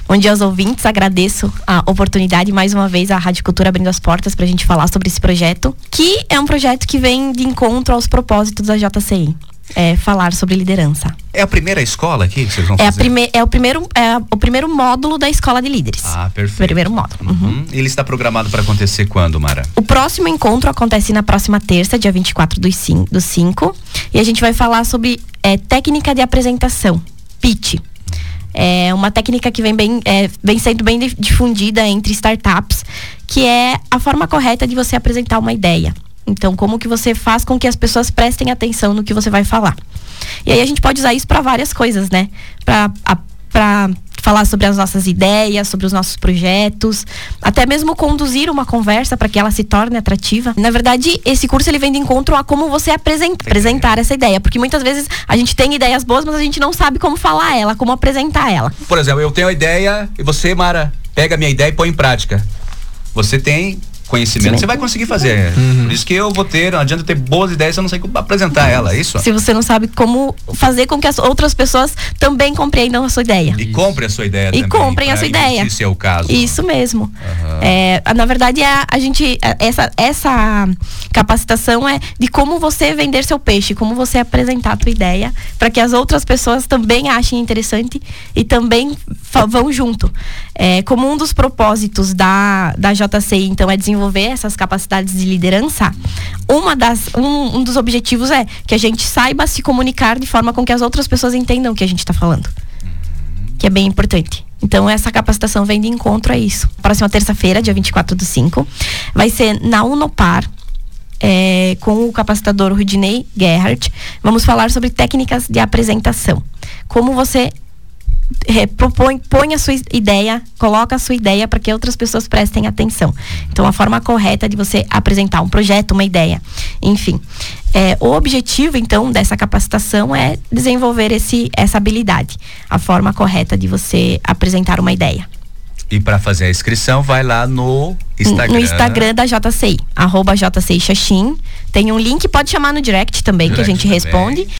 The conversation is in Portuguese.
Bom dia aos ouvintes, agradeço a oportunidade mais uma vez, a Rádio Cultura abrindo as portas pra gente falar sobre esse projeto, que é um projeto que vem de encontro aos propósitos da JCI. Falar sobre liderança. É a primeira escola aqui que vocês vão fazer? É o primeiro módulo da Escola de Líderes. Ah, perfeito. Primeiro módulo. Uhum. Ele está programado para acontecer quando, Mara? O próximo encontro acontece na próxima terça, dia 24 do 5. E a gente vai falar sobre técnica de apresentação, pitch. É uma técnica que vem sendo bem difundida entre startups, que é a forma correta de você apresentar uma ideia. Então, como que você faz com que as pessoas prestem atenção no que você vai falar. E aí a gente pode usar isso para várias coisas, né? Para falar sobre as nossas ideias, sobre os nossos projetos, até mesmo conduzir uma conversa para que ela se torne atrativa. Na verdade, esse curso ele vem de encontro a como você apresentar essa ideia, porque muitas vezes a gente tem ideias boas, mas a gente não sabe como falar ela, como apresentar ela. Por exemplo, eu tenho a ideia e você, Mara, pega a minha ideia e põe em prática. Você tem conhecimento, você vai conseguir fazer. Por isso que eu vou ter, não adianta ter boas ideias se eu não sei como apresentar ela, é isso? Se você não sabe como fazer com que as outras pessoas também compreendam a sua ideia. E comprem a sua ideia também. E comprem a sua ideia. Se é o caso. Isso mesmo. Na verdade, essa capacitação é de como você vender seu peixe, como você apresentar a tua ideia, para que as outras pessoas também achem interessante e também vão junto. Como um dos propósitos da JCI, então, é desenvolver essas capacidades de liderança, um dos objetivos é que a gente saiba se comunicar de forma com que as outras pessoas entendam o que a gente está falando. Que é bem importante. Então, essa capacitação vem de encontro a isso. Próxima terça-feira, dia 24 do 5, vai ser na Unopar, com o capacitador Rudinei Gerhardt. Vamos falar sobre técnicas de apresentação. Como você põe a sua ideia, coloca a sua ideia para que outras pessoas prestem atenção. Então, a forma correta de você apresentar um projeto, uma ideia, enfim. O objetivo, então, dessa capacitação é desenvolver essa habilidade, a forma correta de você apresentar uma ideia. E para fazer a inscrição, vai lá no Instagram. No Instagram da JCI, @JCI Xaxim. Tem um link, pode chamar no direct também, que a gente responde.